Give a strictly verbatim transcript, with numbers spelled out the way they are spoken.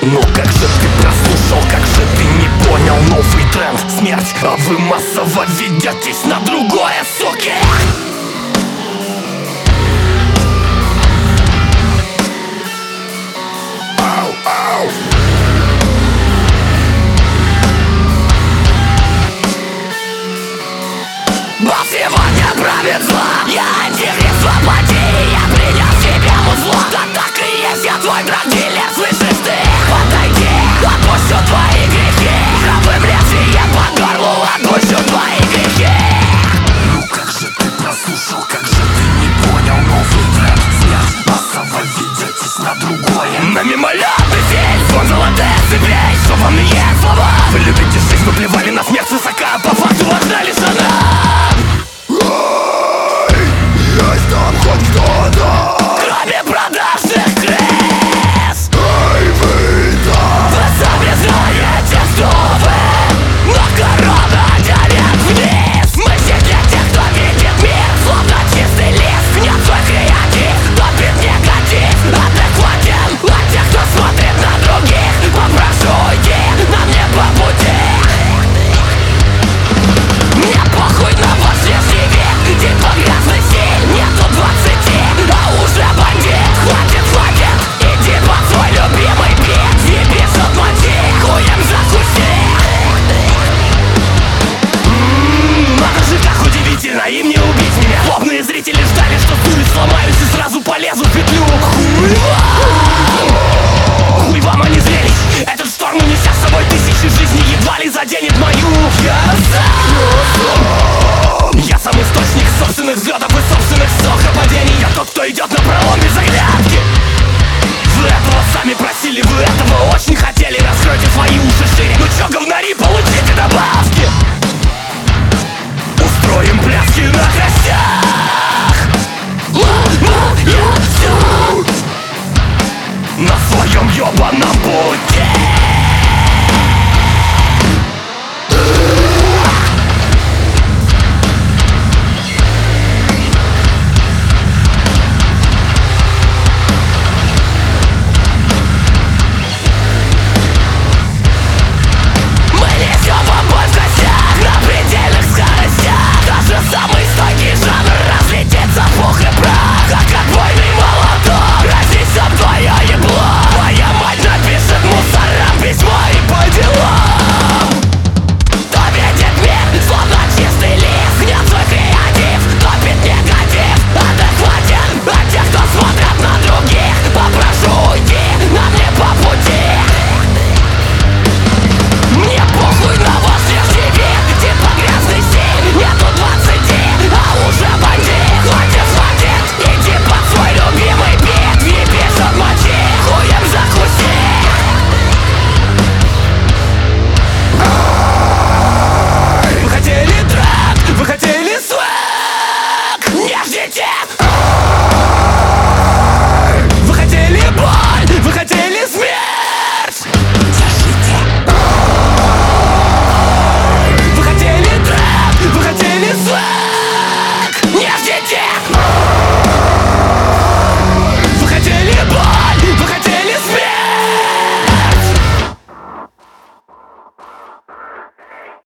Ну как же ты прослушал, как же ты не понял новый тренд? Смерть, а вы массово ведетесь на другое, суки! Ау, ау. Но сегодня правит зла. Я антихрист воплоти. Я принес тебе музло. Да так и есть, я твой драгдилер. Слышишь ты? Подойди, отпущу твои грехи. Храбрым лезвием по горлу отпущу твои грехи. Ну как же ты прослушал, как же ты не понял новый тренд? Смерть, массово ведетесь на другое. На мимолетный фильм, звон золотых цепей. Что вам не есть слова? Вы любите жизнь, но плевали на смерть высока. По факту важна лишь она. Есть там хоть кто-то, кроме продажных крыс? Эй, вы там! Вы сами знаете, что вы, но корона тянет вниз. Мы все для тех, кто видит мир, словно чистый лист. Нет, свой креатив, топит негатив. Адекватен от тех, кто смотрит на других. Попрошу уйти, нам не по пути. Мне похуй на ваш внешний вид, типа грязный стиль. Нету двадцати, а уже бандит. Хватит, хватит, иди под свой любимый бит. Ебись от мотив, хуем закуси. М-м, надо же, как удивительно, им не убить меня. Злобные зрители ждали, что дури сломаюсь и сразу полезу в петлю. Хуй вам, хуй вам, а не зрелищ. Этот шторм, унеся с собой тысячи жизней, едва ли заденет мою. Я сам, я сам источник собственных взлетов и собственных сохопадений. Я тот, кто идет на пролом.